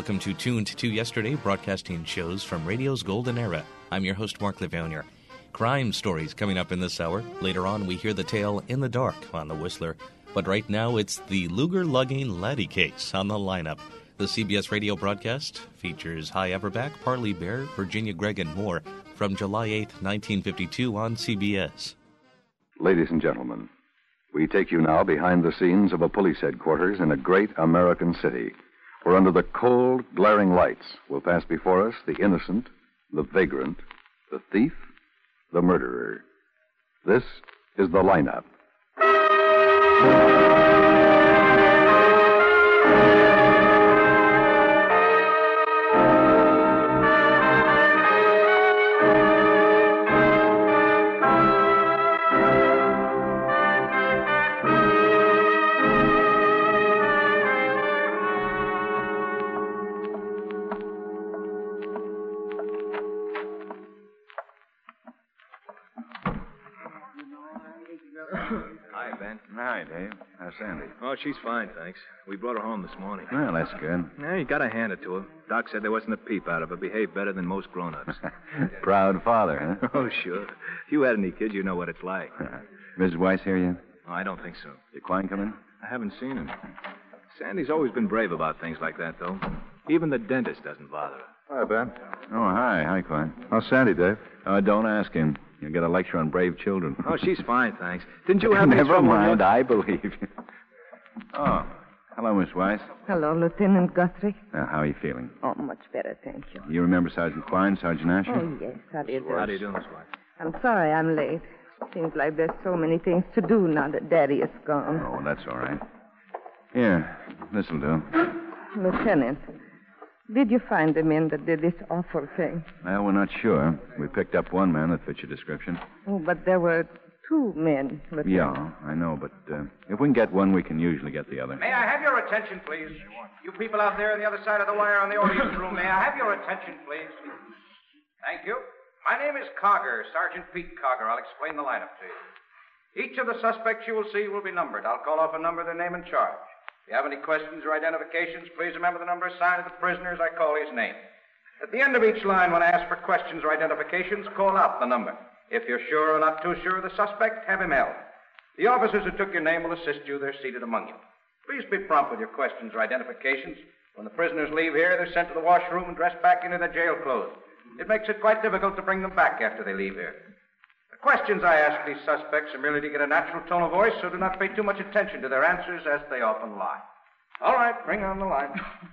Welcome to Tuned to Yesterday, broadcasting shows from radio's golden era. I'm your host, Mark Levonier. Crime stories coming up in this hour. Later on, we hear the tale In the Dark on the Whistler. But right now, it's the Luger-lugging laddie case on the lineup. The CBS radio broadcast features Hy Averback, Parley Bear, Virginia Gregg, and more from July 8, 1952 on CBS. Ladies and gentlemen, we take you now behind the scenes of a police headquarters in a great American city, where under the cold, glaring lights will pass before us the innocent, the vagrant, the thief, the murderer. This is the lineup. Hi, Ben. Hi, Dave. How's Sandy? Oh, she's fine, thanks. We brought her home this morning. Well, that's good. Yeah, you gotta hand it to her. Doc said there wasn't a peep out of her. Behaved better than most grown-ups. Proud father, huh? Oh, sure. If you had any kids, you know what it's like. Mrs. Weiss here yet? Oh, I don't think so. Did Klein come in? I haven't seen him. Sandy's always been brave about things like that, though. Even the dentist doesn't bother her. Hi, Ben. Oh, hi. Hi, Klein. How's Sandy, Dave? Don't ask him. You'll get a lecture on brave children. Oh, she's fine, thanks. Didn't you have any Never trouble mind. I believe you. Oh, hello, Miss Weiss. Hello, Lieutenant Guthrie. How are you feeling? Oh, much better, thank you. You remember Sergeant Klein, Sergeant Asher? Oh, yes, how do you do? How do you do, Miss White? I'm sorry I'm late. Seems like there's so many things to do now that Daddy is gone. Oh, that's all right. Here, this'll do. Lieutenant, did you find the men that did this awful thing? Well, we're not sure. We picked up one man that fits your description. Oh, but there were two men, Lieutenant. Yeah, I know, but if we can get one, we can usually get the other. May I have your attention, please? You people out there on the other side of the wire on the audience room, may I have your attention, please? Thank you. My name is Cogger, Sergeant Pete Cogger. I'll explain the lineup to you. Each of the suspects you will see will be numbered. I'll call off a number, their name, and charge. If you have any questions or identifications, please remember the number assigned to the prisoner as I call his name. At the end of each line, when I ask for questions or identifications, call out the number. If you're sure or not too sure of the suspect, have him held. The officers who took your name will assist you. They're seated among you. Please be prompt with your questions or identifications. When the prisoners leave here, they're sent to the washroom and dressed back into their jail clothes. It makes it quite difficult to bring them back after they leave here. The questions I ask these suspects are merely to get a natural tone of voice, so do not pay too much attention to their answers, as they often lie. All right, bring on the line.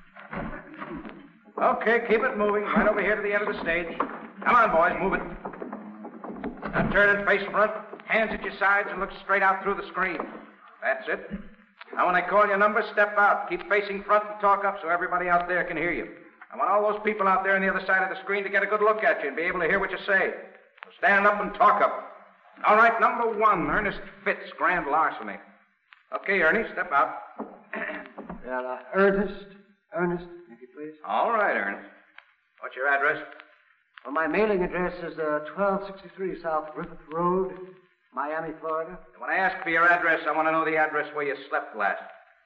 Okay, keep it moving. Right over here to the end of the stage. Come on, boys, move it. Now turn and face front, hands at your sides, and look straight out through the screen. That's it. Now, when I call your number, step out. Keep facing front and talk up so everybody out there can hear you. I want all those people out there on the other side of the screen to get a good look at you and be able to hear what you say. So stand up and talk up. All right, number one, Ernest Fitz, grand larceny. Okay, Ernie, step out. Ernest, if you please. All right, Ernest. What's your address? Well, my mailing address is 1263 South Griffith Road, Miami, Florida. When I ask for your address, I want to know the address where you slept last.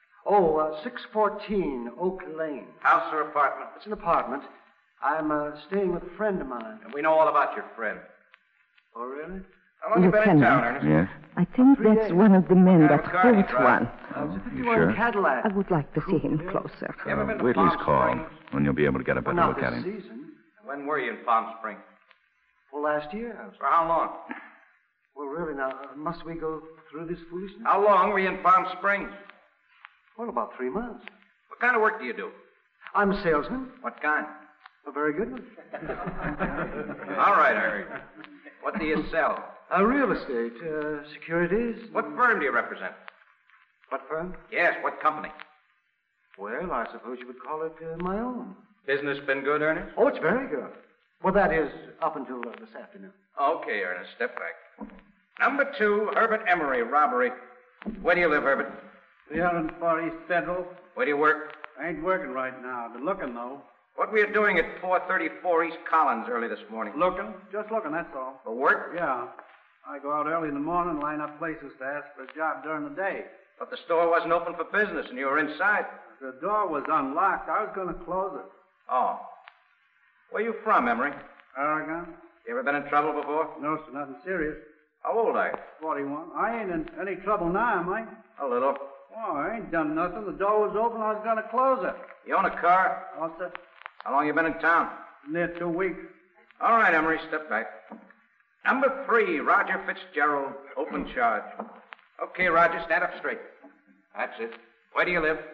614 Oak Lane. House or apartment? It's an apartment. I'm staying with a friend of mine. And we know all about your friend. Oh, really? How long have you been in town, Ernest? Yes? I think 3 that's days. one of the men Yeah, that what car do you holds drive? one. It's a 51 sure? Cadillac. I would like to see him closer. You ever been to Wait till he's Palm called, Springs? when you'll be able to get a better Well, look not at this him. season. When were you in Palm Springs? Well, last year. For how long? Well, really, now, must we go through this foolishness? How long were you in Palm Springs? Well, about 3 months. What kind of work do you do? I'm a salesman. What kind? A very good one. All right, Ernest. What do you sell? Real estate, securities. What firm do you represent? What firm? Yes, what company? Well, I suppose you would call it my own. Business been good, Ernest? Oh, it's very good. Well, that is up until this afternoon. Okay, Ernest, step back. Number 2, Herbert Emery, robbery. Where do you live, Herbert? 304 East Federal. Where do you work? I ain't working right now. Been looking, though. What were you doing at 434 East Collins early this morning? Looking? Just looking, that's all. For work? Yeah. I go out early in the morning, line up places to ask for a job during the day. But the store wasn't open for business and you were inside. The door was unlocked. I was going to close it. Oh. Where you from, Emery? Oregon? You ever been in trouble before? No, sir, nothing serious. How old are you? 41. I ain't in any trouble now, am I? A little. Oh, I ain't done nothing. The door was open. I was going to close it. You own a car? Oh, sir. How long you been in town? Near 2 weeks. All right, Emery, step back. Number 3, Roger Fitzgerald, open charge. Okay, Roger, stand up straight. That's it. Where do you live?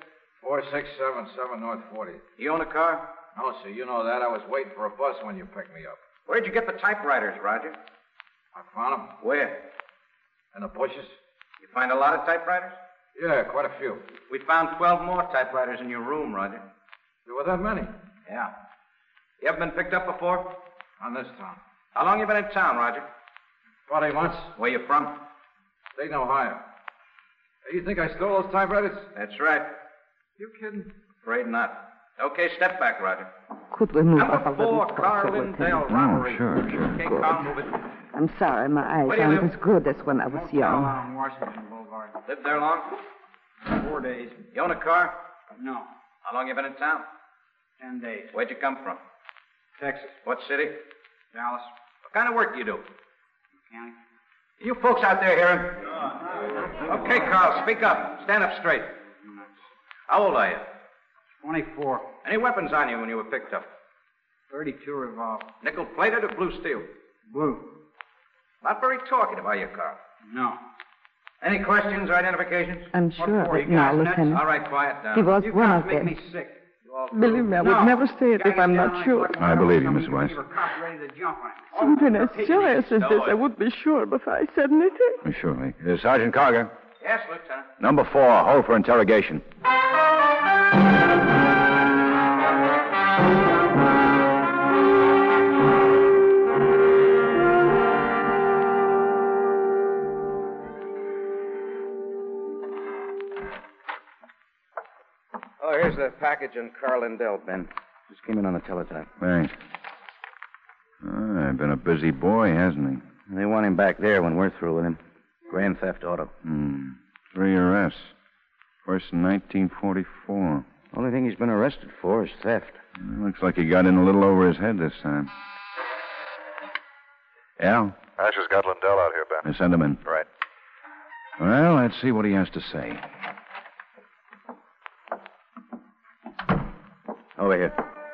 4677 North 40. You own a car? No, sir, you know that. I was waiting for a bus when you picked me up. Where'd you get the typewriters, Roger? I found them. Where? In the bushes. You find a lot of typewriters? Yeah, quite a few. We found 12 more typewriters in your room, Roger. There were that many? Yeah. You ever been picked up before? On this town. How long you been in town, Roger? 40 months. Where you from? Dayton, Ohio. Hey, you think I stole those typewriters? That's right. You kidding? Afraid not. Okay, step back, Roger. Could we move Number out of the 4, closer Carl with him? Lindell, robbery. sure. Okay, Carl, move it. I'm sorry, my eyes Where do you aren't live? as good as when I was young. on Washington Boulevard. Lived there long? 4 days. You own a car? No. How long you been in town? 10 days. Where'd you come from? Texas. What city? Dallas. What kind of work do you do? Mechanic. You folks out there hearing? Okay, Carl, speak up. Stand up straight. How old are you? 24. Any weapons on you when you were picked up? 32 revolver. Nickel-plated or blue steel? Blue. Not very talkative, are you, Carl? No. Any questions or identifications? I'm sure for? of it You now, guys nuts? Lieutenant. All right, quiet down. He was You one guys of make them. me sick. You all Believe me, I would No. never say it Guys if I'm down not like sure. fucking I believe you, some Miss of you Weiss. were cops ready to jump on him. Something as Take it serious easy, as this, stow I it. would be sure before I said anything. Surely. Sergeant Carger. Yes, Lieutenant. Number 4, hold for interrogation. Oh, here's the package on Carl Lindell, Ben. Just came in on the teletype. Thanks. Been a busy boy, hasn't he? They want him back there when we're through with him. Grand theft auto. 3 arrests. First in 1944. Only thing he's been arrested for is theft. Looks like he got in a little over his head this time. Al? Asher's got Lindell out here, Ben. Send him in. Right. Well, let's see what he has to say. Over here.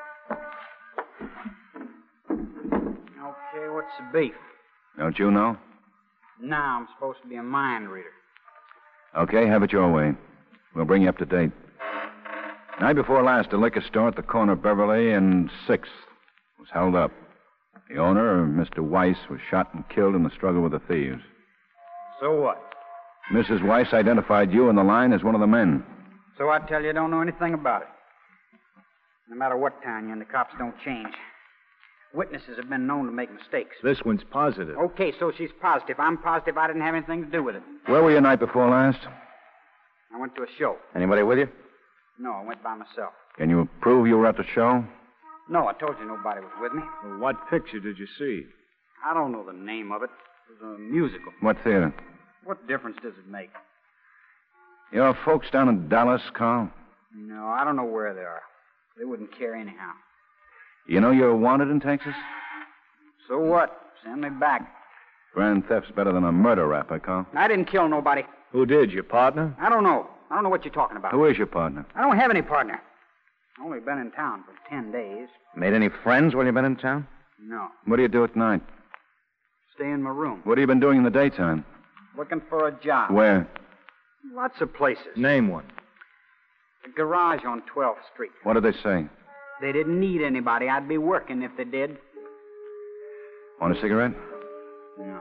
Okay, what's the beef? Don't you know? Now I'm supposed to be a mind reader. Okay, have it your way. We'll bring you up to date. Night before last, a liquor store at the corner of Beverly and 6th was held up. The owner, Mr. Weiss, was shot and killed in the struggle with the thieves. So what? Mrs. Weiss identified you in the line as one of the men. So I tell you, don't know anything about it. No matter what town you're in, the cops don't change. Witnesses have been known to make mistakes. This one's positive. Okay, so she's positive. I'm positive I didn't have anything to do with it. Where were you night before last? I went to a show. Anybody with you? No, I went by myself. Can you prove you were at the show? No, I told you nobody was with me. Well, what picture did you see? I don't know the name of it. It was a musical. What theater? What difference does it make? Your folks down in Dallas, Carl? No, I don't know where they are. They wouldn't care anyhow. You know you're wanted in Texas? So what? Send me back. Grand theft's better than a murder rap, Carl. I didn't kill nobody. Who did, your partner? I don't know. I don't know what you're talking about. Who is your partner? I don't have any partner. I've only been in town for 10 days. Made any friends while you've been in town? No. What do you do at night? Stay in my room. What have you been doing in the daytime? Looking for a job. Where? Lots of places. Name one. A garage on 12th Street. What did they say? They didn't need anybody. I'd be working if they did. Want a cigarette? No.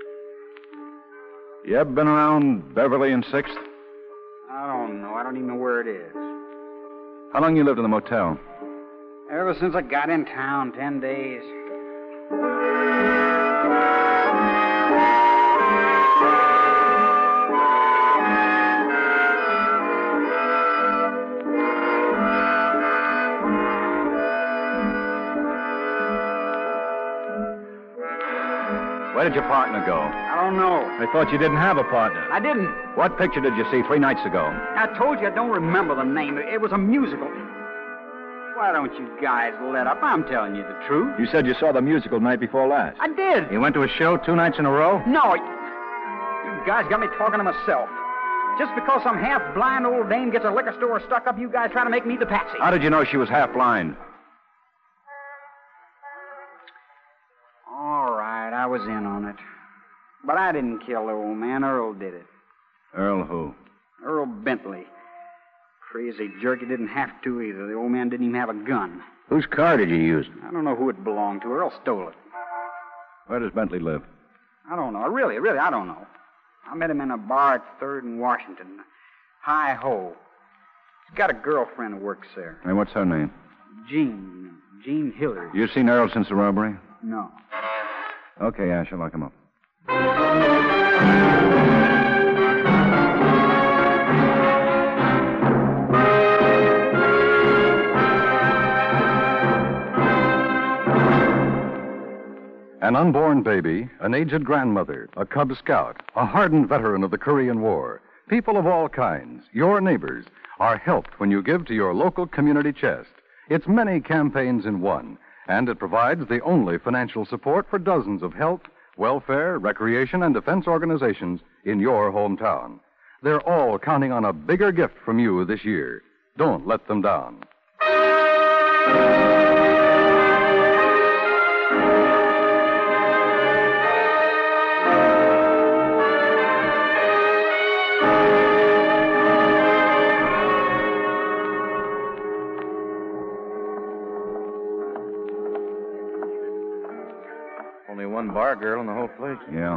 You ever been around Beverly and 6th? I don't know. I don't even know where it is. How long you lived in the motel? Ever since I got in town, 10 days. Where did your partner go? I don't don't know. I thought you didn't have a partner. I didn't. What picture did you see 3 nights ago? I told you I don't remember the name. It was a musical. Why don't you guys let up? I'm telling you the truth. You said you saw the musical night before last. I did. You went to a show 2 nights in a row? No. You guys got me talking to myself. Just because some half-blind old dame gets a liquor store stuck up, you guys try to make me the patsy. How did you know she was half blind? All right, I was in on it. But I didn't kill the old man. Earl did it. Earl who? Earl Bentley. Crazy jerk, he didn't have to either. The old man didn't even have a gun. Whose car did you use? I don't know who it belonged to. Earl stole it. Where does Bentley live? I don't know. Really, I don't know. I met him in a bar at 3rd and Washington. Hi Ho. He's got a girlfriend who works there. And what's her name? Jean Hillard. You seen Earl since the robbery? No. Okay, Ash, I'll lock him up. An unborn baby, an aged grandmother, a Cub Scout, a hardened veteran of the Korean War, people of all kinds, your neighbors, are helped when you give to your local community chest. It's many campaigns in one, and it provides the only financial support for dozens of health, welfare, recreation, and defense organizations in your hometown. They're all counting on a bigger gift from you this year. Don't let them down. Only one bar girl in the whole place. Yeah.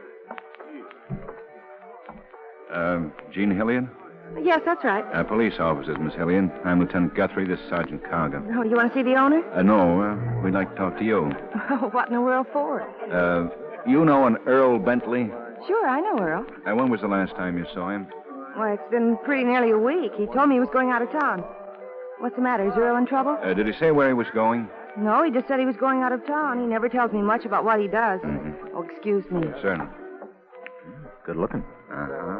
Jean Hillian? Yes, that's right. Police officers, Miss Hillian. I'm Lieutenant Guthrie. This is Sergeant Cargan. Oh, you want to see the owner? No, we'd like to talk to you. What in the world for? You know an Earl Bentley? Sure, I know Earl. When was the last time you saw him? Well, it's been pretty nearly a week. He told me he was going out of town. What's the matter? Is Earl in trouble? Did he say where he was going? No, he just said he was going out of town. He never tells me much about what he does. Mm-hmm. Oh, excuse me. Certainly. Good looking. Uh-huh.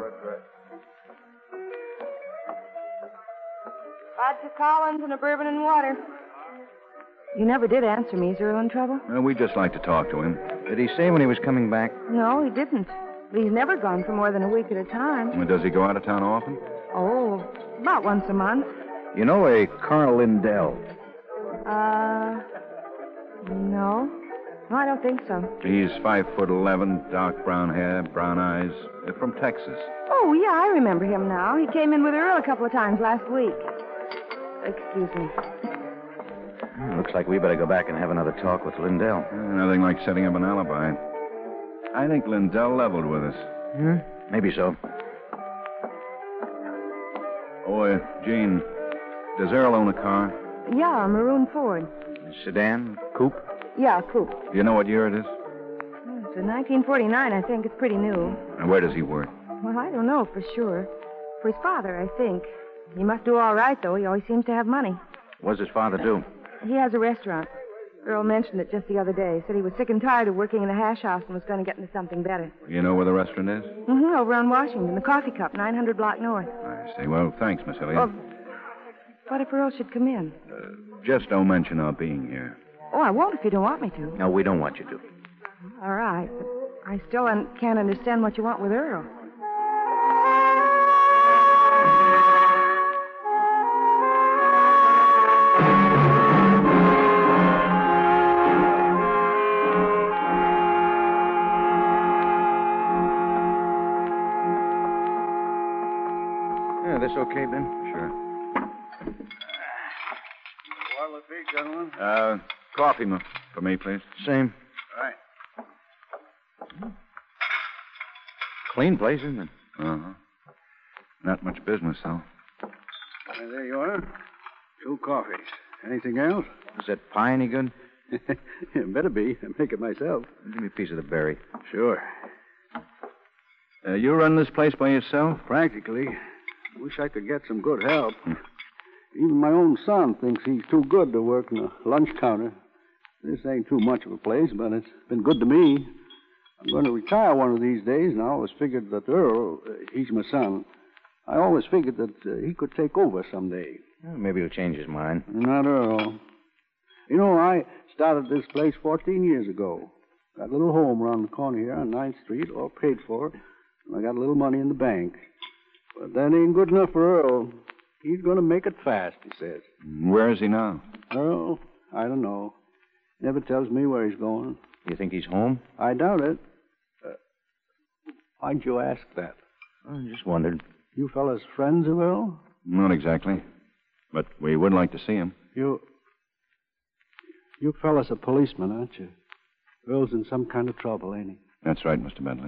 Vodka Collins and a bourbon and water. You never did answer me. Is Earl in trouble? We'd just like to talk to him. Did he say when he was coming back? No, he didn't. He's never gone for more than a week at a time. Does he go out of town often? Oh, about once a month. You know a Carl Lindell? No. No, I don't think so. He's 5'11", dark brown hair, brown eyes, from Texas. Oh, yeah, I remember him now. He came in with Earl a couple of times last week. Excuse me. Looks like we better go back and have another talk with Lindell. Nothing like setting up an alibi. I think Lindell leveled with us. Maybe so. Oh, Jean, does Earl own a car? Yeah, a maroon Ford. Sedan? Coupe? Yeah, coupe. Do you know what year it is? It's a 1949, I think. It's pretty new. And where does he work? Well, I don't know for sure. For his father, I think. He must do all right, though. He always seems to have money. What does his father do? He has a restaurant. Earl mentioned it just the other day. Said he was sick and tired of working in a hash house and was going to get into something better. You know where the restaurant is? Over on Washington, the Coffee Cup, 900 block north. I see. Well, thanks, Miss Hillian. Well, what if Earl should come in? Just don't mention our being here. Oh, I won't if you don't want me to. No, we don't want you to. All right, but I still can't understand what you want with Earl. Yeah, this okay, Ben? Sure. What'll it be, gentlemen? Coffee for me, please. Same. Right. Clean place, isn't it? Uh-huh. Not much business, though. There you are. 2 coffees. Anything else? Is that pie any good? Better be. I make it myself. Give me a piece of the berry. Sure. You run this place by yourself? Practically. Wish I could get some good help. Even my own son thinks he's too good to work in a lunch counter. This ain't too much of a place, but it's been good to me. I'm going to retire one of these days, and I always figured that Earl, he's my son, I always figured that he could take over someday. Well, maybe he'll change his mind. Not Earl. You know, I started this place 14 years ago. Got a little home around the corner here on 9th Street, all paid for, and I got a little money in the bank. But that ain't good enough for Earl. He's going to make it fast, he says. Where is he now? Earl, I don't know. Never tells me where he's going. You think he's home? I doubt it. Why'd you ask that? I just wondered. You fellas friends of Earl? Not exactly. But we would like to see him. You fellas are policemen, aren't you? Earl's in some kind of trouble, ain't he? That's right, Mr. Bentley.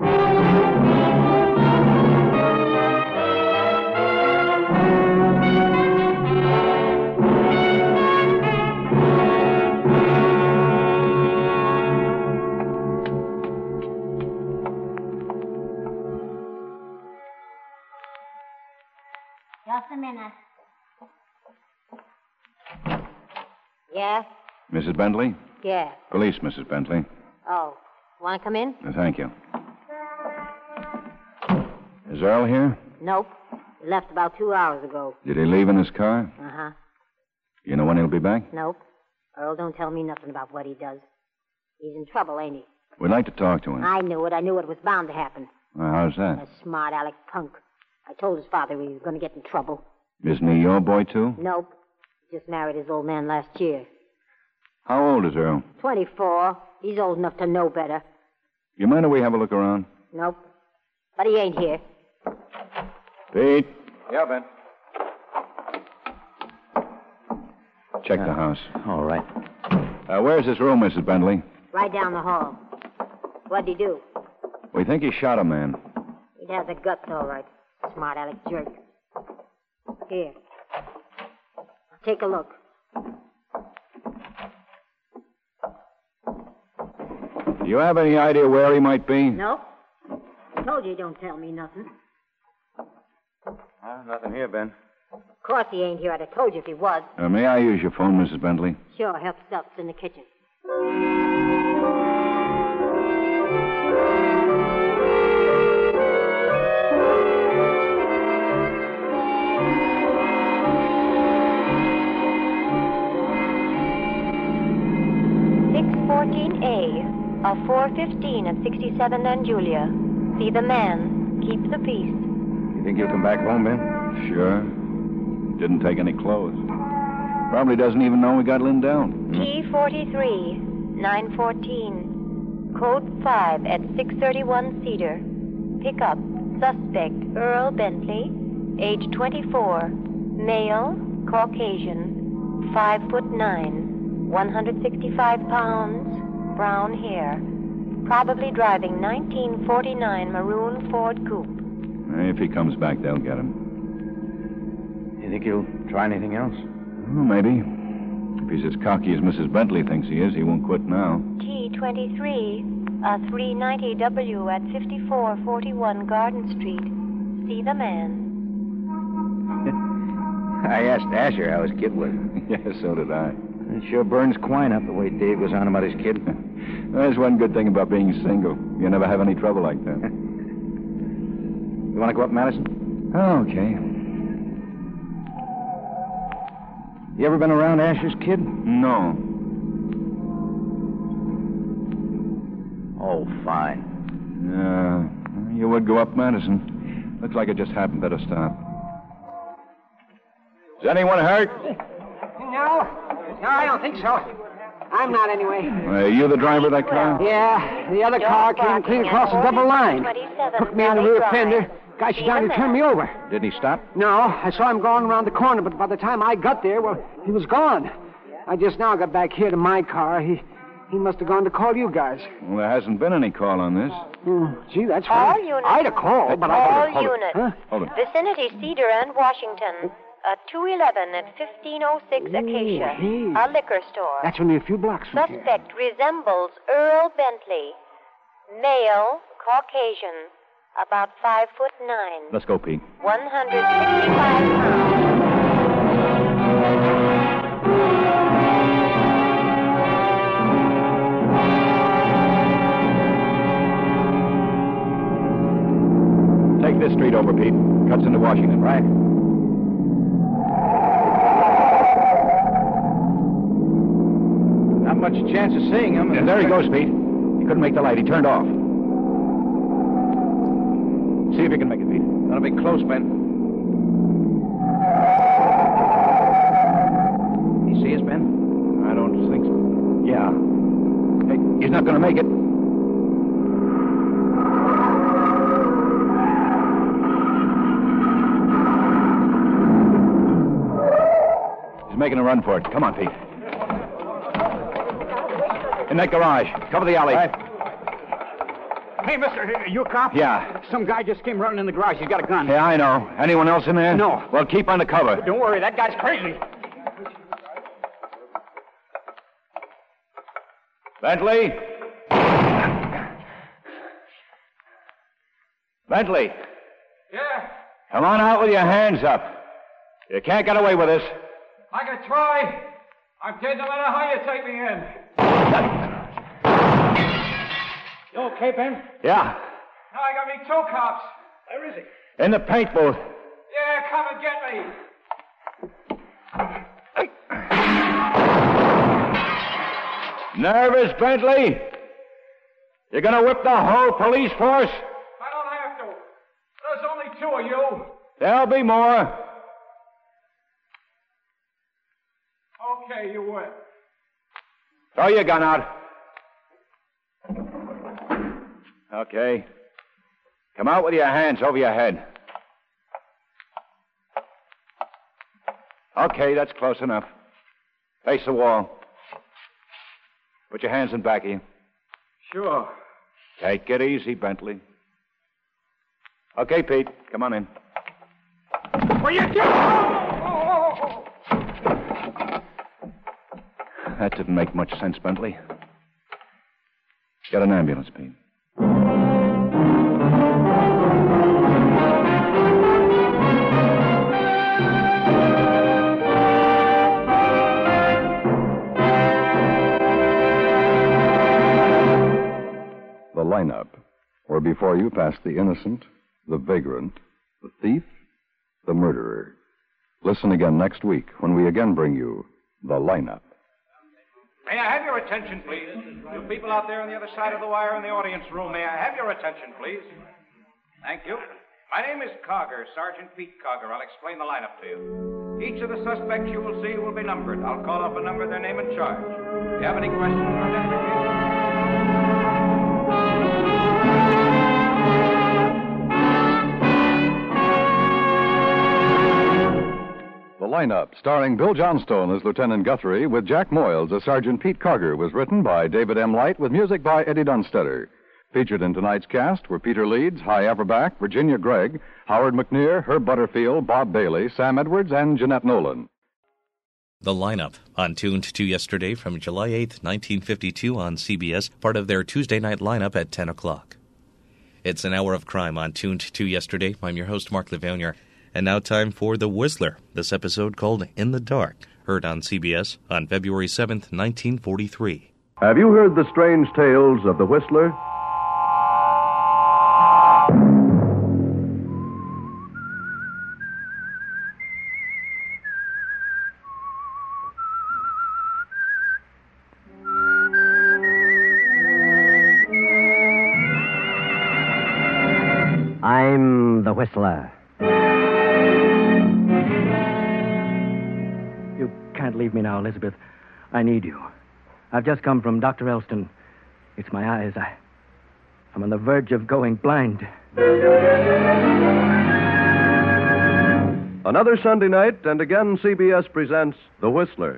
Just a minute. Yes? Mrs. Bentley? Yes. Police, Mrs. Bentley. Oh, want to come in? Thank you. Is Earl here? Nope. He left about 2 hours ago. Did he leave in his car? Uh-huh. You know when he'll be back? Nope. Earl don't tell me nothing about what he does. He's in trouble, ain't he? We'd like to talk to him. I knew it. I knew it was bound to happen. How's that? A smart aleck punk. I told his father he was going to get in trouble. Isn't he your boy, too? Nope. He just married his old man last year. How old is Earl? 24. He's old enough to know better. You mind if we have a look around? Nope. But he ain't here. Pete, Yeah, Ben. check the house. All right. Where's his room, Mrs. Bentley? Right down the hall. What'd he do? We think he shot a man. He'd have the guts, all right. Smart aleck jerk. Here. Take a look. Do you have any idea where he might be? Nope. I told you he don't tell me nothing. Nothing here, Ben. Of course he ain't here. I'd have told you if he was. May I use your phone, Mrs. Bentley? Sure, help stuff's in the kitchen. A 415 at 67th and Julia. See the man. Keep the peace. You think he'll come back home, Ben? Sure. Didn't take any clothes. Probably doesn't even know we got Lynn down. T43, 914. Code 5 at 631 Cedar. Pick up. Suspect Earl Bentley, age 24. Male, Caucasian, 5'9", 165 pounds. Brown hair. Probably driving 1949 maroon Ford coupe. If he comes back, they'll get him. You think he'll try anything else? Well, maybe. If he's as cocky as Mrs. Bentley thinks he is, he won't quit now. T23, a 390W at 5441 Garden Street. See the man. I asked Asher how his kid was. Yeah, so did I. It sure burns Quine up the way Dave goes on about his kid. There's one good thing about being single. You never have any trouble like that. You want to go up, Madison? Okay. You ever been around Asher's kid? No. Oh, fine. You would go up, Madison. Looks like it just happened. Better stop. Is anyone hurt? No, I don't think so. I'm not, anyway. Are you the driver of that car? Yeah, the other car came clean across the double line. Took me in the rear fender. Guy shut down and turned me over. Did he stop? No, I saw him going around the corner, but by the time I got there, well, he was gone. I just now got back here to my car. He must have gone to call you guys. Well, there hasn't been any call on this. Gee, that's All funny. units. I'd have called, but All I... units. Huh? Hold it. Vicinity Cedar and Washington. 211 at 1506 Acacia. Hey. A liquor store. That's only a few blocks from here. Suspect resembles Earl Bentley. Male, Caucasian, about 5'9". Let's go, Pete. 165 pounds. this street over, Pete. Cuts into Washington. Right. Not much chance of seeing him. Yeah, there he goes, Pete. He couldn't make the light. He turned off. See if you can make it, Pete. That'll be close, Ben. You see us, Ben? I don't think so. Yeah. Hey, he's not going to make it. He's making a run for it. Come on, Pete. In that garage. Cover the alley. Right. Hey, mister, you a cop? Yeah. Some guy just came running in the garage. He's got a gun. Yeah, I know. Anyone else in there? No. Well, keep under cover. Don't worry, that guy's crazy. Bentley? Bentley, Yeah, come on out with your hands up. You can't get away with this. I can try. I'm dead no matter how you take me in. You okay, Ben? Yeah, Now I got me two cops. Where is he? in the paint booth. Yeah, come and get me. Nervous, Bentley? You're gonna whip the whole police force? I don't have to. There's only two of you. There'll be more. Okay, you win. Throw your gun out. Okay. Come out with your hands over your head. Okay, that's close enough. Face the wall. Put your hands in back of you. Sure. Take it easy, Bentley. Okay, Pete, come on in. What you do? That didn't make much sense, Bentley. Get an ambulance, Pete. The lineup, where before you pass the innocent, the vagrant, the thief, the murderer. Listen again next week when we again bring you the lineup. May I have your attention, please? You people out there on the other side of the wire in the audience room, may I have your attention, please? Thank you. My name is Cogger, Sergeant Pete Cogger. I'll explain the lineup to you. Each of the suspects you will see will be numbered. I'll call off a number, their name, and charge. If you have any questions or identification. The lineup, starring Bill Johnstone as Lieutenant Guthrie, with Jack Moyles as Sergeant Pete Cogger, was written by David M. Light with music by Eddie Dunstetter. Featured in tonight's cast were Peter Leeds, Hy Averback, Virginia Gregg, Howard McNear, Herb Butterfield, Bob Bailey, Sam Edwards, and Jeanette Nolan. The lineup, on Tuned to Yesterday from July 8th, 1952 on CBS, part of their Tuesday night lineup at 10 o'clock. It's an hour of crime on Tuned to Yesterday. I'm your host, Mark Levonier. And now time for The Whistler, this episode called In the Dark, heard on CBS on February 7th, 1943. Have you heard the strange tales of the Whistler? I'm the Whistler. You can't leave me now, Elizabeth. I need you. I've just come from Dr. Elston. It's my eyes. I'm on the verge of going blind. Another Sunday night, and again CBS presents The Whistler.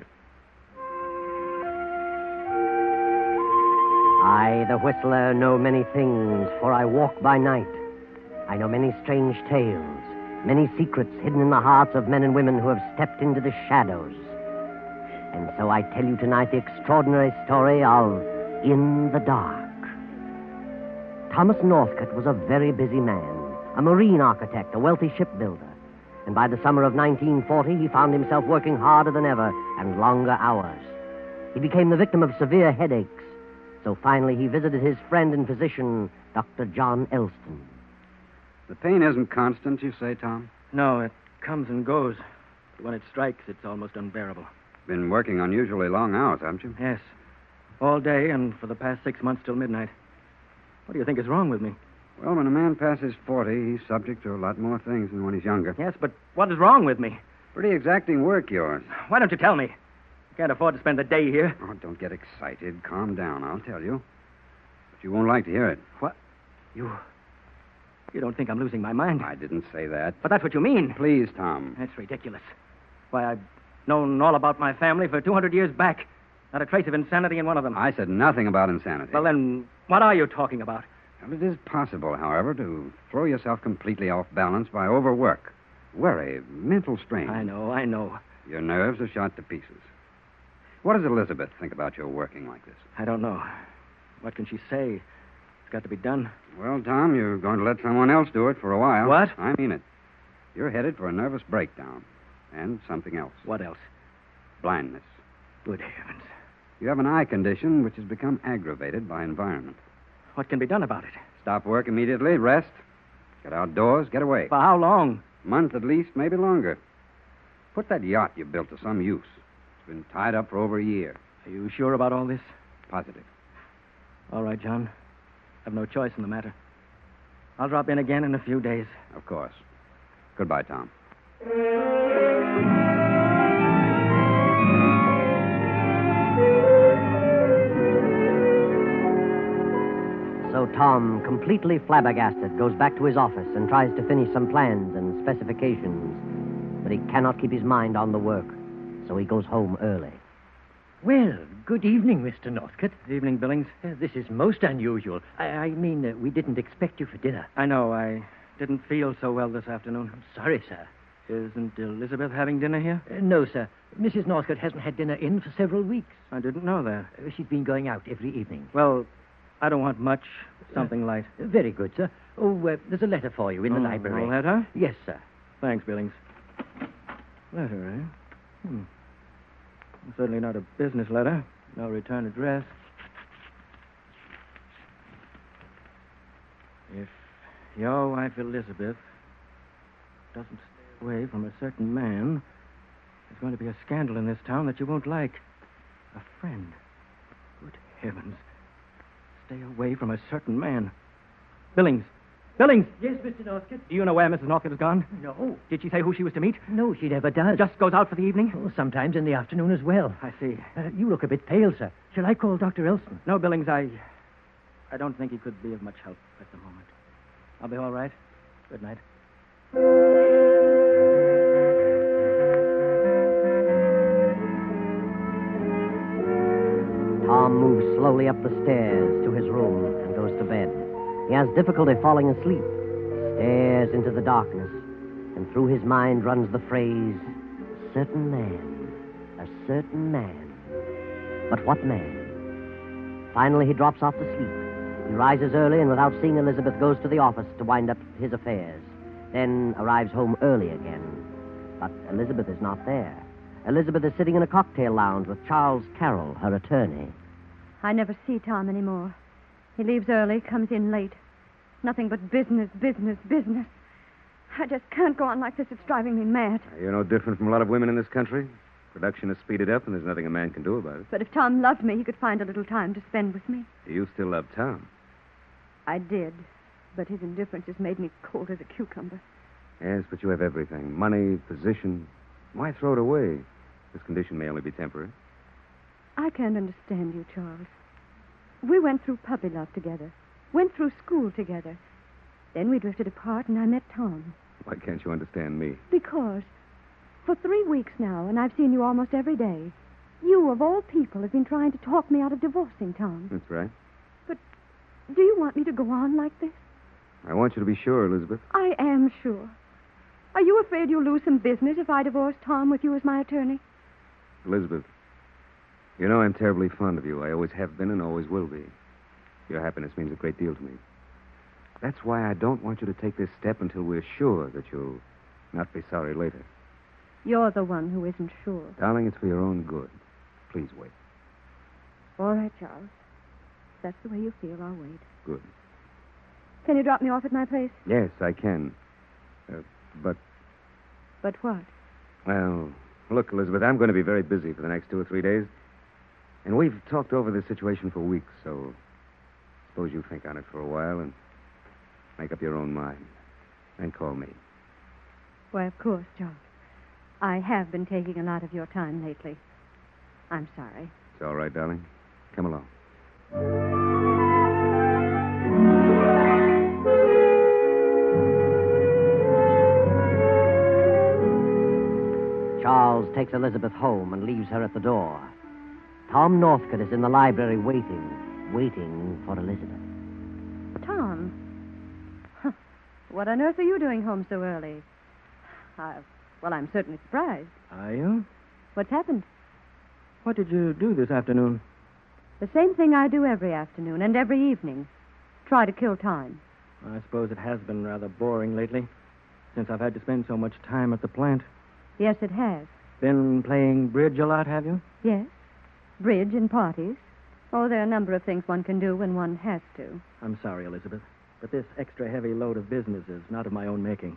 I, the Whistler, know many things, for I walk by night. I know many strange tales, many secrets hidden in the hearts of men and women who have stepped into the shadows. And so I tell you tonight the extraordinary story of In the Dark. Thomas Northcote was a very busy man, a marine architect, a wealthy shipbuilder. And by the summer of 1940, he found himself working harder than ever and longer hours. He became the victim of severe headaches. So finally he visited his friend and physician, Dr. John Elston. The pain isn't constant, you say, Tom? No, it comes and goes. When it strikes, it's almost unbearable. Been working unusually long hours, haven't you? Yes. All day and for the past 6 months till midnight. What do you think is wrong with me? Well, when a man passes 40, he's subject to a lot more things than when he's younger. Yes, but what is wrong with me? Pretty exacting work, yours. Why don't you tell me? I can't afford to spend the day here. Oh, don't get excited. Calm down, I'll tell you. But you won't like to hear it. What? You don't think I'm losing my mind? I didn't say that. But that's what you mean. Please, Tom. That's ridiculous. Why, I've known all about my family for 200 years back. Not a trace of insanity in one of them. I said nothing about insanity. Well, then, what are you talking about? Well, it is possible, however, to throw yourself completely off balance by overwork. Worry, mental strain. I know. Your nerves are shot to pieces. What does Elizabeth think about your working like this? I don't know. What can she say? It's got to be done. Well, Tom, you're going to let someone else do it for a while. What? I mean it. You're headed for a nervous breakdown. And something else. What else? Blindness. Good heavens. You have an eye condition which has become aggravated by environment. What can be done about it? Stop work immediately, rest, get outdoors, get away. For how long? A month at least, maybe longer. Put that yacht you built to some use. It's been tied up for over a year. Are you sure about all this? Positive. All right, John. I've no choice in the matter. I'll drop in again in a few days. Of course. Goodbye, Tom. So Tom, completely flabbergasted, goes back to his office and tries to finish some plans and specifications. But he cannot keep his mind on the work, so he goes home early. Well, good evening, Mr. Northcott. Evening, Billings. This is most unusual. I mean, we didn't expect you for dinner. I know. I didn't feel so well this afternoon. I'm sorry, sir. Isn't Elizabeth having dinner here? No, sir. Mrs. Northcott hasn't had dinner in for several weeks. I didn't know that. She's been going out every evening. Well, I don't want much. Something light. Very good, sir. Oh, there's a letter for you in the library. A letter? Yes, sir. Thanks, Billings. Letter, eh? Certainly not a business letter. No return address. If your wife Elizabeth doesn't stay away from a certain man, there's going to be a scandal in this town that you won't like. A friend. Good heavens. Stay away from a certain man. Billings. Billings! Yes, Mr. Northcott? Do you know where Mrs. Northcott has gone? No. Did she say who she was to meet? No, she never does. Just goes out for the evening? Oh, sometimes in the afternoon as well. I see. You look a bit pale, sir. Shall I call Dr. Elston? No, Billings, I don't think he could be of much help at the moment. I'll be all right. Good night. Tom moves slowly up the stairs to his room and goes to bed. He has difficulty falling asleep, stares into the darkness, and through his mind runs the phrase, certain man, a certain man. But what man? Finally, he drops off to sleep. He rises early and without seeing Elizabeth goes to the office to wind up his affairs, then arrives home early again. But Elizabeth is not there. Elizabeth is sitting in a cocktail lounge with Charles Carroll, her attorney. I never see Tom anymore. He leaves early, comes in late. Nothing but business, business, business. I just can't go on like this. It's driving me mad. You're no different from a lot of women in this country. Production is speeded up, and there's nothing a man can do about it. But if Tom loved me, he could find a little time to spend with me. You still love Tom. I did, but his indifference has made me cold as a cucumber. Yes, but you have everything. Money, position. Why throw it away? This condition may only be temporary. I can't understand you, Charles. We went through puppy love together. Went through school together. Then we drifted apart, and I met Tom. Why can't you understand me? Because for 3 weeks now, and I've seen you almost every day, you, of all people, have been trying to talk me out of divorcing Tom. That's right. But do you want me to go on like this? I want you to be sure, Elizabeth. I am sure. Are you afraid you'll lose some business if I divorce Tom with you as my attorney? Elizabeth, you know I'm terribly fond of you. I always have been and always will be. Your happiness means a great deal to me. That's why I don't want you to take this step until we're sure that you'll not be sorry later. You're the one who isn't sure. Darling, it's for your own good. Please wait. All right, Charles. If that's the way you feel, I'll wait. Good. Can you drop me off at my place? Yes, I can. But, But what? well, look, Elizabeth, I'm going to be very busy for the next 2 or 3 days. And we've talked over this situation for weeks, so suppose you think on it for a while and make up your own mind. Then call me. Why, of course, John. I have been taking a lot of your time lately. I'm sorry. It's all right, darling. Come along. Charles takes Elizabeth home and leaves her at the door. Tom Northcott is in the library waiting for Elizabeth. Tom? Huh. What on earth are you doing home so early? Well, I'm certainly surprised. Are you? What's happened? What did you do this afternoon? The same thing I do every afternoon and every evening. Try to kill time. I suppose it has been rather boring lately, since I've had to spend so much time at the plant. Yes, it has. Been playing bridge a lot, have you? Yes. Bridge and parties. Oh, there are a number of things one can do when one has to. I'm sorry, Elizabeth, but this extra heavy load of business is not of my own making.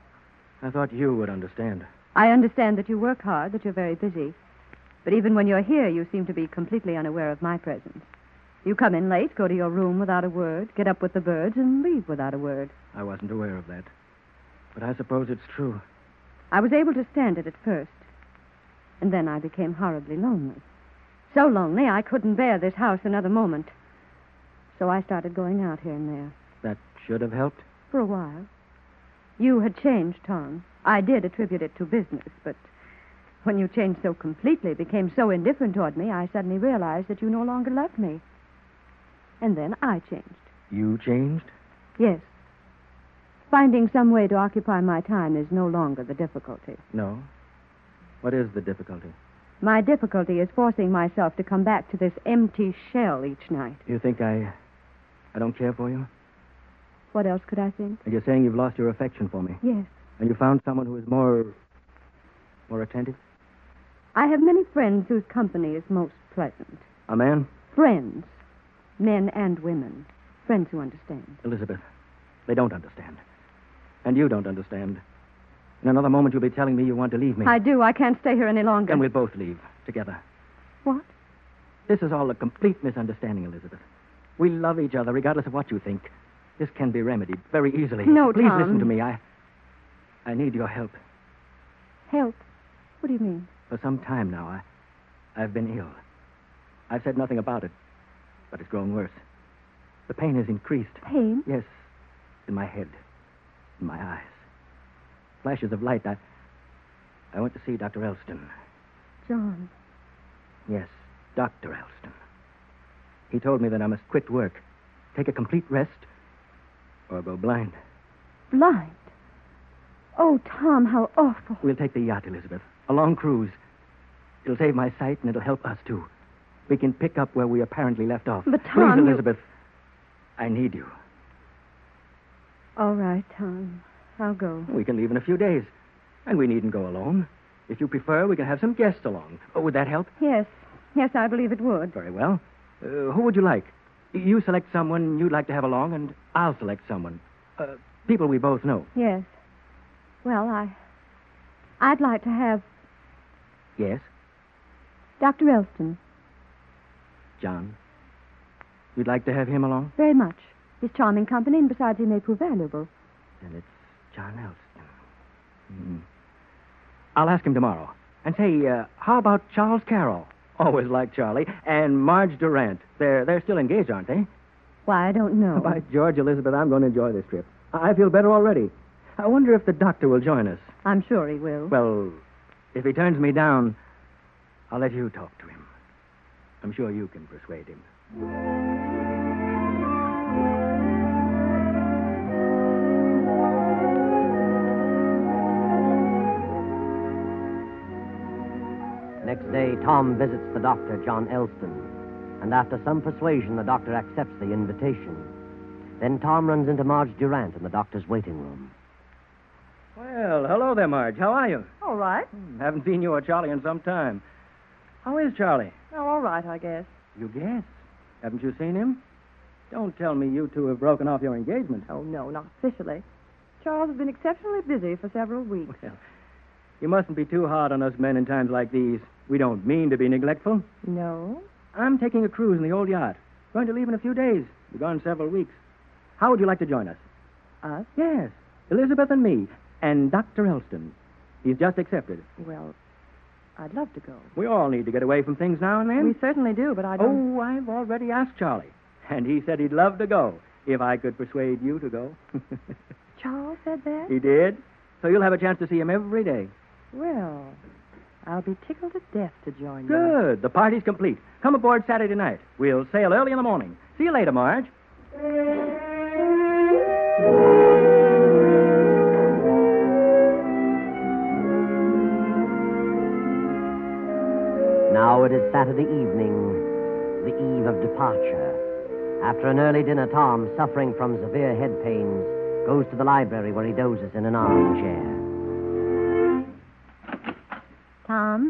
I thought you would understand. I understand that you work hard, that you're very busy. But even when you're here, you seem to be completely unaware of my presence. You come in late, go to your room without a word, get up with the birds, and leave without a word. I wasn't aware of that. But I suppose it's true. I was able to stand it at first. And then I became horribly lonely. So lonely I couldn't bear this house another moment. So I started going out here and there. That should have helped? For a while. You had changed, Tom. I did attribute it to business, but when you changed so completely, became so indifferent toward me, I suddenly realized that you no longer loved me. And then I changed. You changed? Yes. Finding some way to occupy my time is no longer the difficulty. No? What is the difficulty? My difficulty is forcing myself to come back to this empty shell each night. You think I don't care for you? What else could I think? And you're saying you've lost your affection for me? Yes. And you found someone who is more attentive? I have many friends whose company is most pleasant. A man? Friends. Men and women. Friends who understand. Elizabeth, they don't understand. And you don't understand. In another moment, you'll be telling me you want to leave me. I do. I can't stay here any longer. Then we'll both leave together. What? This is all a complete misunderstanding, Elizabeth. We love each other, regardless of what you think. This can be remedied very easily. No, Please Tom. listen to me. I need your help. Help? What do you mean? For some time now, I've been ill. I've said nothing about it, but it's grown worse. The pain has increased. Pain? Yes, in my head, in my eyes. Flashes of light. I went to see Dr. Elston. John. Yes, Dr. Elston. He told me that I must quit work, take a complete rest, or go blind. Blind? Oh, Tom, how awful. We'll take the yacht, Elizabeth. A long cruise. It'll save my sight, and it'll help us, too. We can pick up where we apparently left off. But, Tom, Please, Elizabeth, I need you. All right, Tom. I'll go. We can leave in a few days. And we needn't go alone. If you prefer, we can have some guests along. Oh, would that help? Yes. Yes, I believe it would. Very well. Who would you like? You select someone you'd like to have along, and I'll select someone. People we both know. Yes. Well, I'd like to have... Yes? Dr. Elston. John. You'd like to have him along? Very much. He's charming company, and besides, he may prove valuable. Then it's John Elston. I'll ask him tomorrow. And say, how about Charles Carroll? Always liked Charlie. And Marge Durant. They're still engaged, aren't they? Why, I don't know. By George, Elizabeth, I'm going to enjoy this trip. I feel better already. I wonder if the doctor will join us. I'm sure he will. Well, if he turns me down, I'll let you talk to him. I'm sure you can persuade him. Next day, Tom visits the doctor, John Elston. And after some persuasion, the doctor accepts the invitation. Then Tom runs into Marge Durant in the doctor's waiting room. Well, hello there, Marge. How are you? All right. Haven't seen you or Charlie in some time. How is Charlie? Oh, all right, I guess. You guess? Haven't you seen him? Don't tell me you two have broken off your engagement. Oh, no, not officially. Charles has been exceptionally busy for several weeks. Well, you mustn't be too hard on us men in times like these. We don't mean to be neglectful. No? I'm taking a cruise in the old yacht. Going to leave in a few days. We're gone several weeks. How would you like to join us? Us? Yes. Elizabeth and me. And Dr. Elston. He's just accepted. Well, I'd love to go. We all need to get away from things now and then. We certainly do, but I don't... Oh, I've already asked Charlie. And he said he'd love to go if I could persuade you to go. Charles said that? He did. So you'll have a chance to see him every day. Well, I'll be tickled to death to join you. Good. The party's complete. Come aboard Saturday night. We'll sail early in the morning. See you later, Marge. Now it is Saturday evening, the eve of departure. After an early dinner, Tom, suffering from severe head pains, goes to the library where he dozes in an armchair. Tom?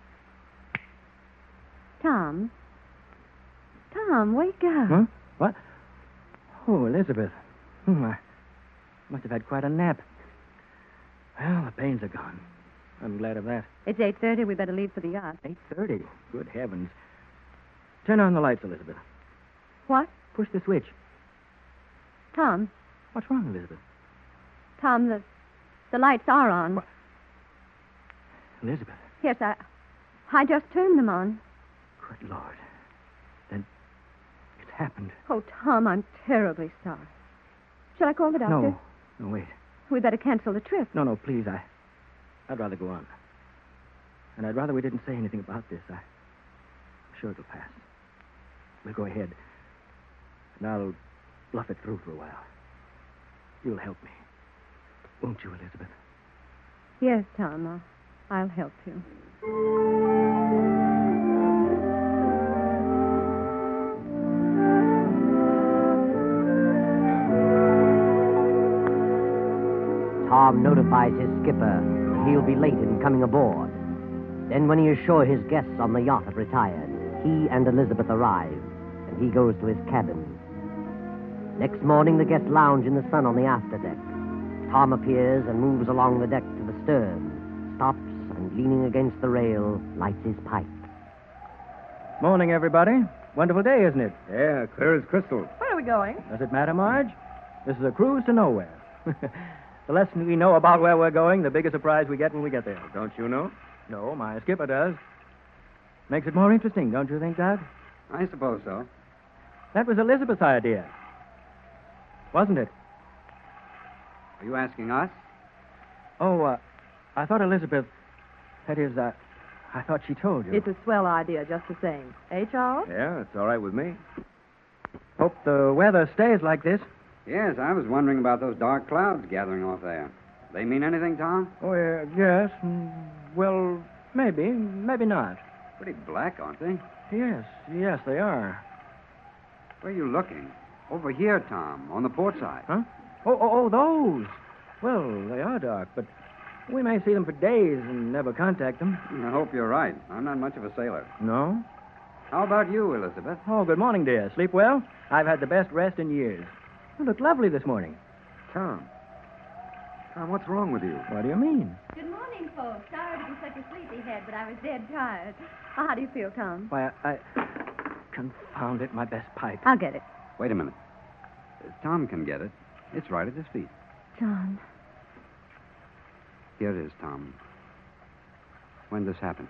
Tom, wake up. Huh? What? Oh, Elizabeth. I must have had quite a nap. Well, the pains are gone. I'm glad of that. It's 8:30. We better leave for the yacht. 8:30? Good heavens. Turn on the lights, Elizabeth. What? Push the switch. Tom. What's wrong, Elizabeth? Tom, the lights are on. What? Elizabeth. Yes, I just turned them on. Good Lord. Then it's happened. Oh, Tom, I'm terribly sorry. Shall I call the doctor? No, wait. We better cancel the trip. No, please. I'd rather go on. And I'd rather we didn't say anything about this. I'm sure it'll pass. We'll go ahead. And I'll bluff it through for a while. You'll help me. Won't you, Elizabeth? Yes, Tom. I'll help you. Tom notifies his skipper that he'll be late in coming aboard. Then, when he is sure his guests on the yacht have retired, he and Elizabeth arrive, and he goes to his cabin. Next morning, the guests lounge in the sun on the afterdeck. Tom appears and moves along the deck to the stern, stops, and leaning against the rail, lights his pipe. Morning, everybody. Wonderful day, isn't it? Yeah, clear as crystal. Where are we going? Does it matter, Marge? This is a cruise to nowhere. The less we know about where we're going, the bigger surprise we get when we get there. Don't you know? No, my skipper does. Makes it more interesting, don't you think, Doug? I suppose so. That was Elizabeth's idea. Wasn't it? Are you asking us? Oh, I thought Elizabeth... That is, I thought she told you. It's a swell idea, just the same. Eh, Charles? Yeah, it's all right with me. Hope the weather stays like this. Yes, I was wondering about those dark clouds gathering off there. They mean anything, Tom? Oh, yes. Well, maybe not. Pretty black, aren't they? Yes, they are. Where are you looking? Over here, Tom, on the port side. Huh? Oh, those. Well, they are dark, but we may see them for days and never contact them. I hope you're right. I'm not much of a sailor. No? How about you, Elizabeth? Oh, good morning, dear. Sleep well? I've had the best rest in years. You look lovely this morning. Tom, what's wrong with you? What do you mean? Good morning, folks. Sorry to be such a sleepyhead, but I was dead tired. How do you feel, Tom? Why, I... Confound it, my best pipe. I'll get it. Wait a minute. Tom can get it. It's right at his feet. John. Here it is, Tom. When did this happen?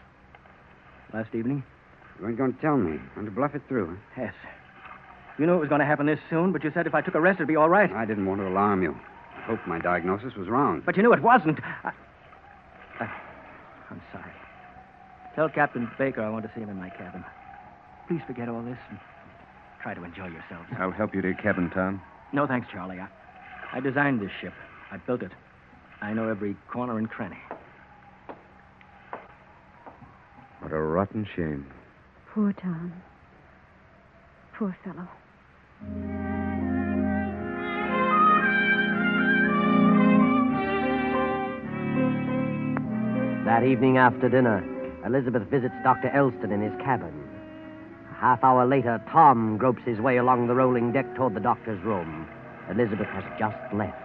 Last evening. You weren't going to tell me. Going to bluff it through, huh? Yes. You knew it was going to happen this soon, but you said if I took a rest, it'd be all right. I didn't want to alarm you. I hoped my diagnosis was wrong. But you knew it wasn't. I'm sorry. Tell Captain Baker I want to see him in my cabin. Please forget all this and try to enjoy yourselves. I'll help you to your cabin, Tom. No, thanks, Charlie. I designed this ship. I built it. I know every corner and cranny. What a rotten shame. Poor Tom. Poor fellow. That evening after dinner, Elizabeth visits Dr. Elston in his cabin. half hour later, Tom gropes his way along the rolling deck toward the doctor's room. Elizabeth has just left.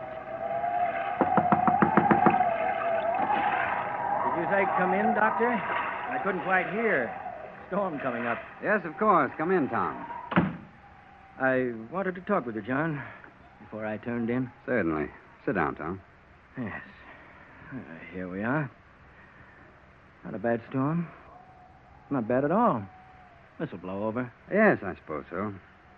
Did you say come in, Doctor? I couldn't quite hear. Storm coming up. Yes, of course. Come in, Tom. I wanted to talk with you, John, before I turned in. Certainly. Sit down, Tom. Yes. Here we are. Not a bad storm. Not bad at all. This'll blow over. Yes, I suppose so.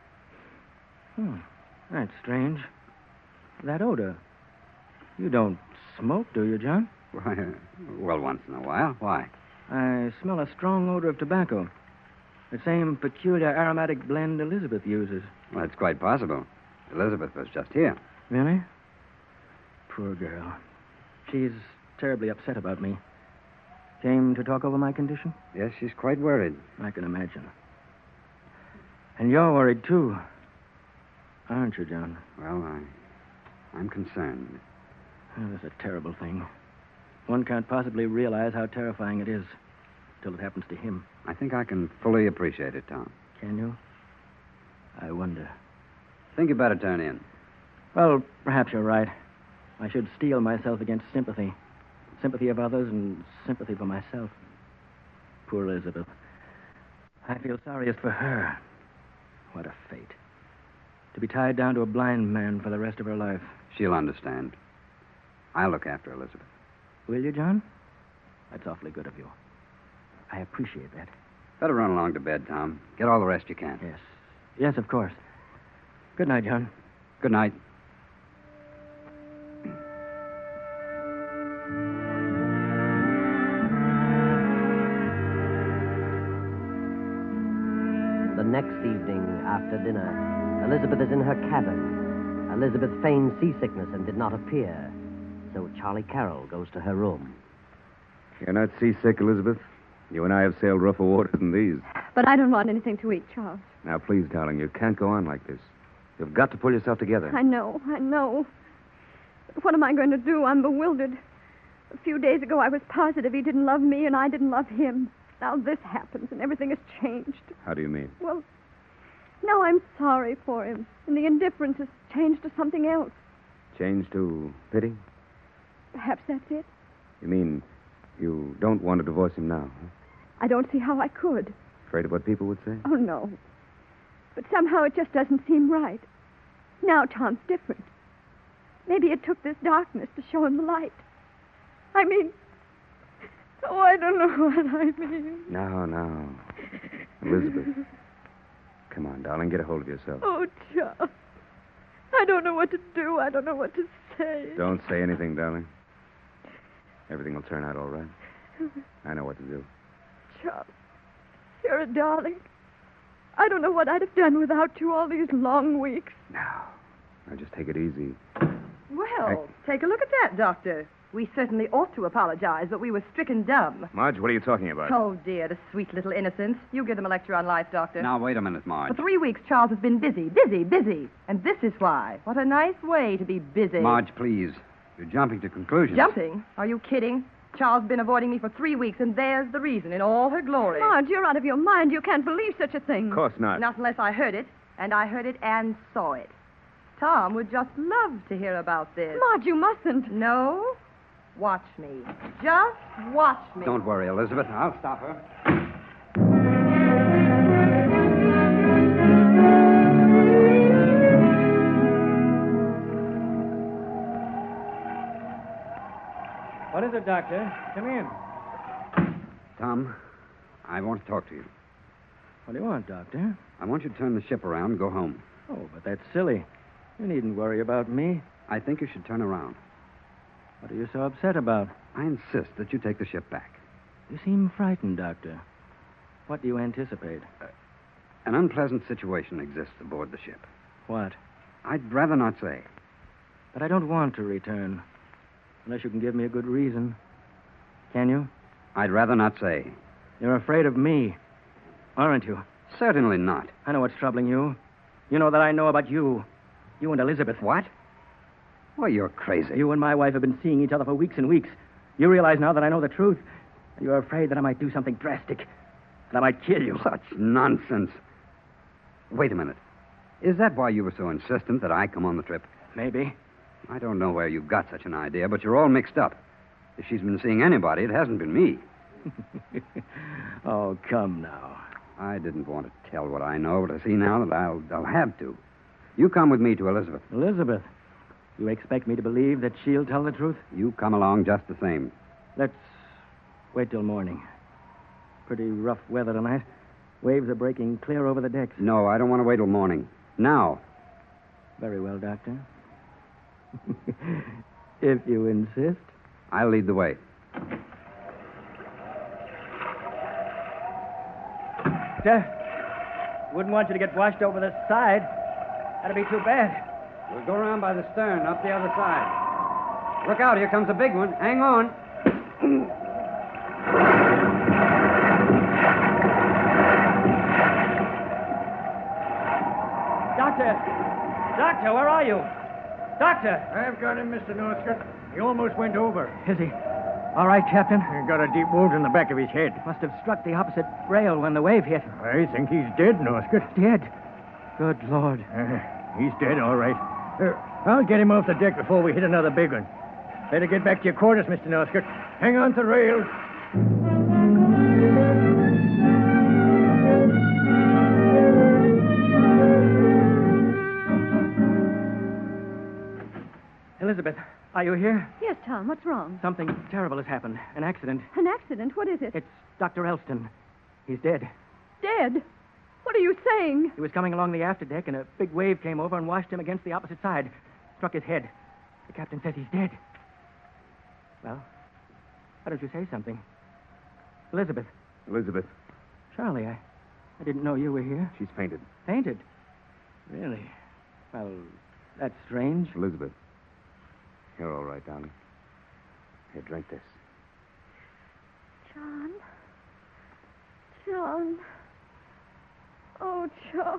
That's strange. That odor. You don't smoke, do you, John? Why, well, once in a while. Why? I smell a strong odor of tobacco. The same peculiar aromatic blend Elizabeth uses. Well, it's quite possible. Elizabeth was just here. Really? Poor girl. She's terribly upset about me. Came to talk over my condition? Yes, she's quite worried. I can imagine. And you're worried, too. Aren't you, John? Well, I'm concerned. Oh, that's a terrible thing. One can't possibly realize how terrifying it is till it happens to him. I think I can fully appreciate it, Tom. Can you? I wonder. Think you better turn in. Well, perhaps you're right. I should steel myself against sympathy. Sympathy of others and sympathy for myself. Poor Elizabeth. I feel sorriest for her. What a fate. To be tied down to a blind man for the rest of her life. She'll understand. I'll look after Elizabeth. Will you, John? That's awfully good of you. I appreciate that. Better run along to bed, Tom. Get all the rest you can. Yes. Yes, of course. Good night, John. Good night. The next evening, after dinner, Elizabeth is in her cabin. Elizabeth feigned seasickness and did not appear. So Charlie Carroll goes to her room. You're not seasick, Elizabeth? You and I have sailed rougher waters than these. But I don't want anything to eat, Charles. Now, please, darling, you can't go on like this. You've got to pull yourself together. I know. But what am I going to do? I'm bewildered. A few days ago, I was positive he didn't love me and I didn't love him. Now this happens and everything has changed. How do you mean? Well, now I'm sorry for him, and the indifference has changed to something else. Changed to pity? Perhaps that's it. You mean you don't want to divorce him now, huh? I don't see how I could. Afraid of what people would say? Oh, no. But somehow it just doesn't seem right. Now Tom's different. Maybe it took this darkness to show him the light. I mean... Oh, I don't know what I mean. No. Elizabeth. Come on, darling, get a hold of yourself. Oh, Charles. I don't know what to do. I don't know what to say. Don't say anything, darling. Everything will turn out all right. I know what to do. Charles, you're a darling. I don't know what I'd have done without you all these long weeks. Now, just take it easy. Well, take a look at that, Doctor. We certainly ought to apologize, but we were stricken dumb. Marge, what are you talking about? Oh, dear, the sweet little innocents. You give them a lecture on life, Doctor. Now, wait a minute, Marge. For 3 weeks, Charles has been busy. And this is why. What a nice way to be busy. Marge, please. You're jumping to conclusions. Jumping? Are you kidding? Charles has been avoiding me for 3 weeks, and there's the reason in all her glory. Marge, you're out of your mind. You can't believe such a thing. Of course not. Not unless I heard it, and I heard it and saw it. Tom would just love to hear about this. Marge, you mustn't. No? Watch me. Just watch me. Don't worry, Elizabeth. I'll stop her. What is it, Doctor? Come in. Tom, I want to talk to you. What do you want, Doctor? I want you to turn the ship around and go home. Oh, but that's silly. You needn't worry about me. I think you should turn around. What are you so upset about? I insist that you take the ship back. You seem frightened, Doctor. What do you anticipate? An unpleasant situation exists aboard the ship. What? I'd rather not say. But I don't want to return. Unless you can give me a good reason. Can you? I'd rather not say. You're afraid of me, aren't you? Certainly not. I know what's troubling you. You know that I know about you. You and Elizabeth. What? Well, you're crazy. You and my wife have been seeing each other for weeks and weeks. You realize now that I know the truth. You're afraid that I might do something drastic. I might kill you. Such nonsense. Wait a minute. Is that why you were so insistent that I come on the trip? Maybe. I don't know where you got such an idea, but you're all mixed up. If she's been seeing anybody, it hasn't been me. Oh, come now. I didn't want to tell what I know, but I see now that I'll have to. You come with me to Elizabeth. Elizabeth? You expect me to believe that she'll tell the truth? You come along just the same. Let's wait till morning. Pretty rough weather tonight. Waves are breaking clear over the decks. No, I don't want to wait till morning. Now. Very well, Doctor. If you insist. I'll lead the way. Wouldn't want you to get washed over the side. That'd be too bad. We'll go around by the stern, up the other side. Look out, here comes a big one. Hang on. Doctor, where are you? Doctor! I've got him, Mr. Northcott. He almost went over. Is he? All right, Captain? He got a deep wound in the back of his head. Must have struck the opposite rail when the wave hit. I think he's dead, Northcott. Dead? Good Lord. He's dead, all right. I'll get him off the deck before we hit another big one. Better get back to your quarters, Mr. Northcott. Hang on to the rails. Elizabeth, are you here? Yes, Tom. What's wrong? Something terrible has happened. An accident. An accident? What is it? It's Dr. Elston. He's dead. Dead? What are you saying? He was coming along the afterdeck, and a big wave came over and washed him against the opposite side. Struck his head. The captain says he's dead. Well, why don't you say something? Elizabeth. Elizabeth. Charlie, I didn't know you were here. She's fainted. Fainted? Really? Well, that's strange. Elizabeth. You're all right, darling. Here, drink this. John. John. Oh, John.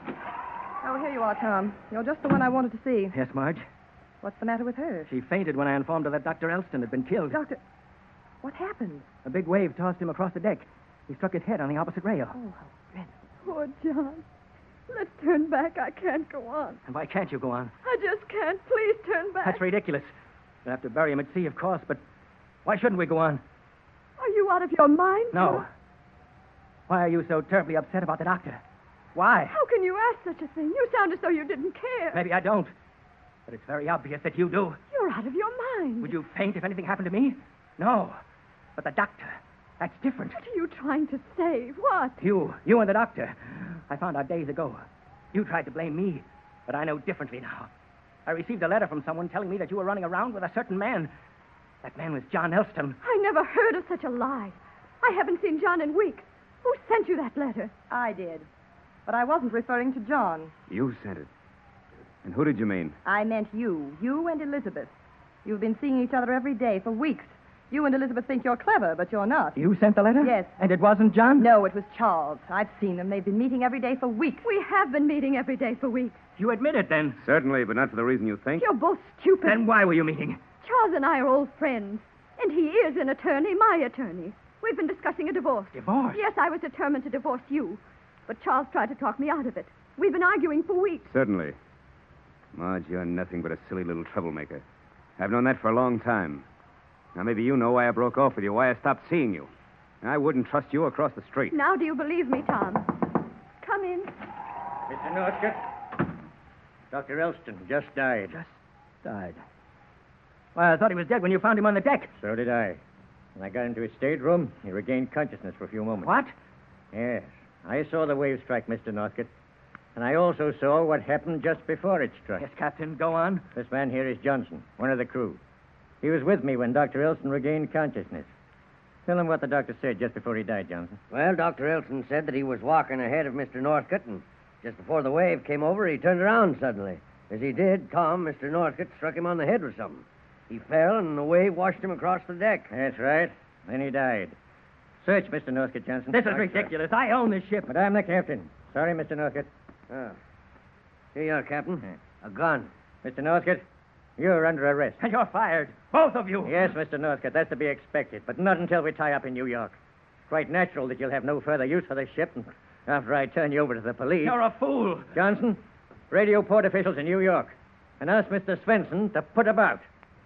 Oh, here you are, Tom. You're just the one I wanted to see. Yes, Marge? What's the matter with her? She fainted when I informed her that Dr. Elston had been killed. Doctor, what happened? A big wave tossed him across the deck. He struck his head on the opposite rail. Oh, how dreadful. Poor John. Let's turn back. I can't go on. And why can't you go on? I just can't. Please turn back. That's ridiculous. We'll have to bury him at sea, of course, but why shouldn't we go on? Are you out of your mind? No. Why are you so terribly upset about the doctor? Why? How can you ask such a thing? You sound as though you didn't care. Maybe I don't. But it's very obvious that you do. You're out of your mind. Would you faint if anything happened to me? No. But the doctor, that's different. What are you trying to say? What? You and the doctor. I found out days ago. You tried to blame me, but I know differently now. I received a letter from someone telling me that you were running around with a certain man. That man was John Elston. I never heard of such a lie. I haven't seen John in weeks. Who sent you that letter? I did. But I wasn't referring to John. You sent it. And who did you mean? I meant you. You and Elizabeth. You've been seeing each other every day for weeks. You and Elizabeth think you're clever, but you're not. You sent the letter? Yes. And it wasn't John? No, it was Charles. I've seen them. They've been meeting every day for weeks. We have been meeting every day for weeks. You admit it, then? Certainly, but not for the reason you think. You're both stupid. Then why were you meeting? Charles and I are old friends. And he is an attorney, my attorney. We've been discussing a divorce. Divorce? Yes, I was determined to divorce you. But Charles tried to talk me out of it. We've been arguing for weeks. Certainly. Marge, you're nothing but a silly little troublemaker. I've known that for a long time. Now, maybe you know why I broke off with you, why I stopped seeing you. I wouldn't trust you across the street. Now do you believe me, Tom? Come in. Mr. Northcott, Dr. Elston just died. Just died? Why, I thought he was dead when you found him on the deck. So did I. When I got into his stateroom, he regained consciousness for a few moments. What? Yes. I saw the wave strike Mr. Northcott. And I also saw what happened just before it struck. Yes, Captain, go on. This man here is Johnson, one of the crew. He was with me when Dr. Elston regained consciousness. Tell him what the doctor said just before he died, Johnson. Well, Dr. Elston said that he was walking ahead of Mr. Northcott, and just before the wave came over, he turned around suddenly. As he did, Tom, Mr. Northcott, struck him on the head with something. He fell, and the wave washed him across the deck. That's right. Then he died. Search Mr. Northcott, Johnson. This is ridiculous. I own this ship. But I'm the captain. Sorry, Mr. Northcott. Oh. Here you are, Captain. A gun. Mr. Northcott, you're under arrest. And you're fired. Both of you. Yes, Mr. Northcott, that's to be expected, but not until we tie up in New York. Quite natural that you'll have no further use for this ship after I turn you over to the police. You're a fool. Johnson, radio port officials in New York and ask Mr. Svensson to put about.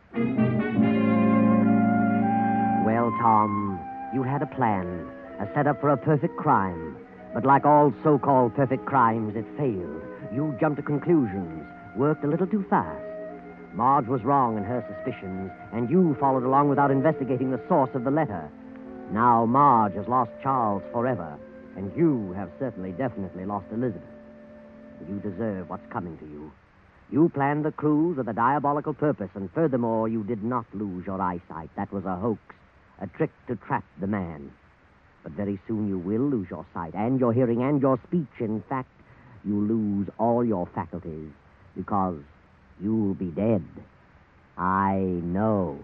Well, Tom, you had a plan, a setup for a perfect crime. But like all so-called perfect crimes, it failed. You jumped to conclusions, worked a little too fast. Marge was wrong in her suspicions, and you followed along without investigating the source of the letter. Now Marge has lost Charles forever, and you have certainly definitely lost Elizabeth. You deserve what's coming to you. You planned the cruise with a diabolical purpose, and furthermore, you did not lose your eyesight. That was a hoax, a trick to trap the man. But very soon you will lose your sight, and your hearing, and your speech. In fact, you lose all your faculties, because you'll be dead. I know.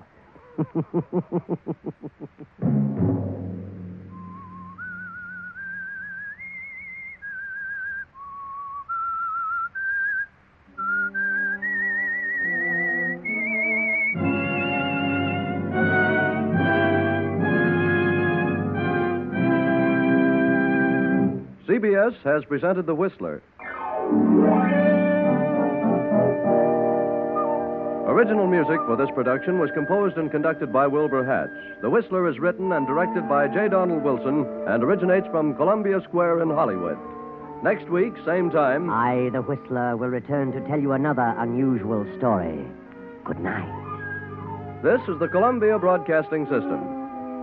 CBS has presented The Whistler. Original music for this production was composed and conducted by Wilbur Hatch. The Whistler is written and directed by J. Donald Wilson and originates from Columbia Square in Hollywood. Next week, same time... I, the Whistler, will return to tell you another unusual story. Good night. This is the Columbia Broadcasting System.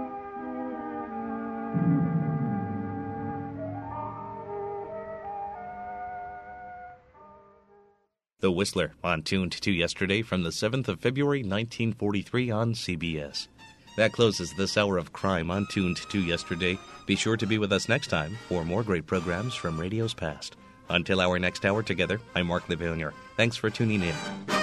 The Whistler, on Tuned to Yesterday from the 7th of February, 1943 on CBS. That closes this hour of crime on Tuned to Yesterday. Be sure to be with us next time for more great programs from radio's past. Until our next hour together, I'm Mark Levonier. Thanks for tuning in.